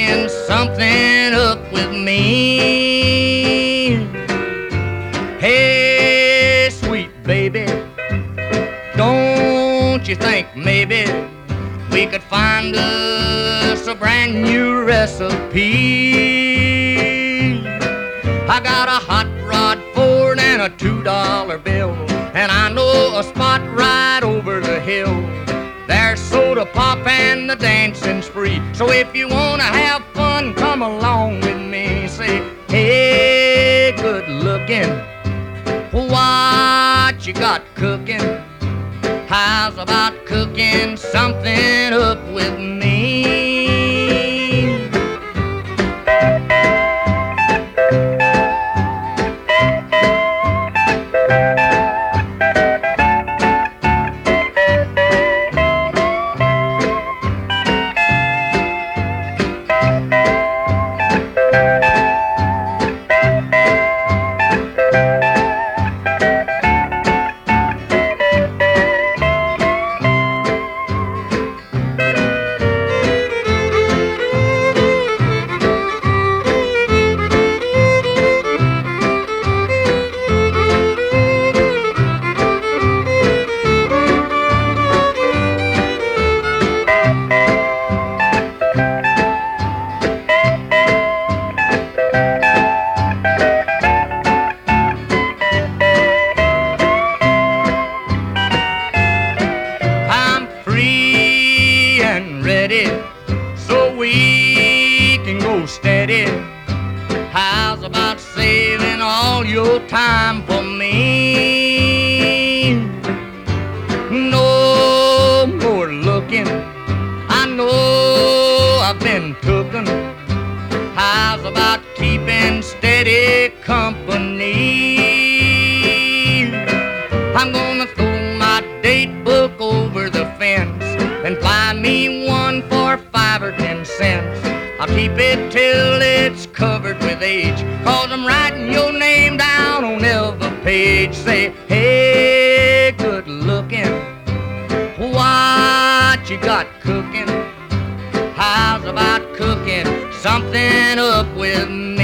cooking something up with me. Hey, sweet baby, don't you think maybe we could find us a brand new recipe? I got a hot rod Ford and a $2 bill, and I know a spot right over the hill. There's soda pop and the dancing's free. So if you wanna have fun, come along with me. Say, hey, good looking, what you got cooking? How's about cooking something up with me? So we can go steady. How's about saving all your time for me? No more looking, I know I've been tooken. How's about keeping steady company? I'm gonna throw my date book over the fence and buy me one for 5 or 10 cents. I'll keep it till it's covered with age, 'cause I'm writing your name down on every page. Say, hey, good looking, what you got cooking? How's about cooking something up with me?